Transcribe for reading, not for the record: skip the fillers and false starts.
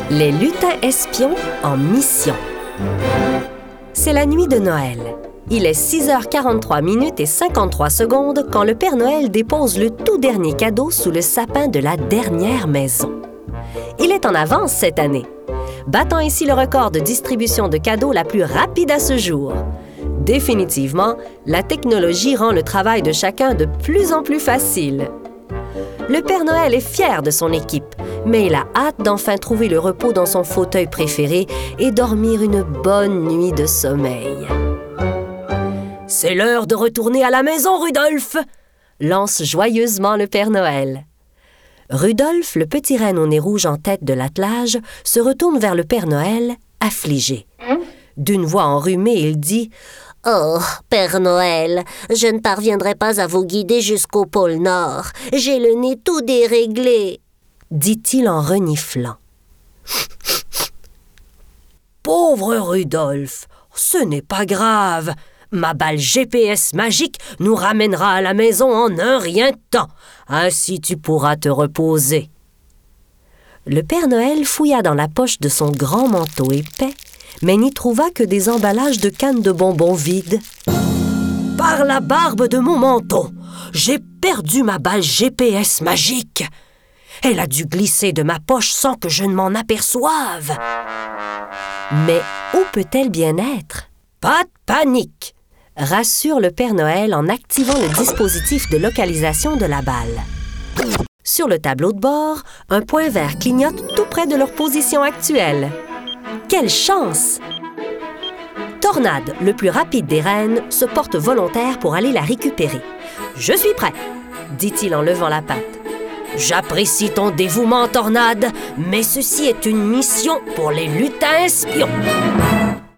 Les lutins espions en mission. C'est la nuit de Noël. Il est 6h43 et 53 secondes quand le Père Noël dépose le tout dernier cadeau sous le sapin de la dernière maison. Il est en avance cette année, battant ainsi le record de distribution de cadeaux la plus rapide à ce jour. Définitivement, la technologie rend le travail de chacun de plus en plus facile. Le Père Noël est fier de son équipe, mais il a hâte d'enfin trouver le repos dans son fauteuil préféré et dormir une bonne nuit de sommeil. « C'est l'heure de retourner à la maison, Rudolph !» lance joyeusement le Père Noël. Rudolph, le petit renne au nez rouge en tête de l'attelage, se retourne vers le Père Noël, affligé. D'une voix enrhumée, il dit « Oh, Père Noël, je ne parviendrai pas à vous guider jusqu'au pôle Nord. J'ai le nez tout déréglé. » dit-il en reniflant. « Pauvre Rudolph, ce n'est pas grave. Ma balle GPS magique nous ramènera à la maison en un rien de temps. Ainsi tu pourras te reposer. » Le Père Noël fouilla dans la poche de son grand manteau épais, mais n'y trouva que des emballages de cannes de bonbons vides. « Par la barbe de mon manteau, j'ai perdu ma balle GPS magique. Elle a dû glisser de ma poche sans que je ne m'en aperçoive. Mais où peut-elle bien être? Pas de panique, rassure le Père Noël en activant le dispositif de localisation de la balle. Sur le tableau de bord, un point vert clignote tout près de leur position actuelle. Quelle chance! Tornade, le plus rapide des rennes, se porte volontaire pour aller la récupérer. « Je suis prêt, » dit-il en levant la patte. « J'apprécie ton dévouement, Tornade, mais ceci est une mission pour les lutins espions. »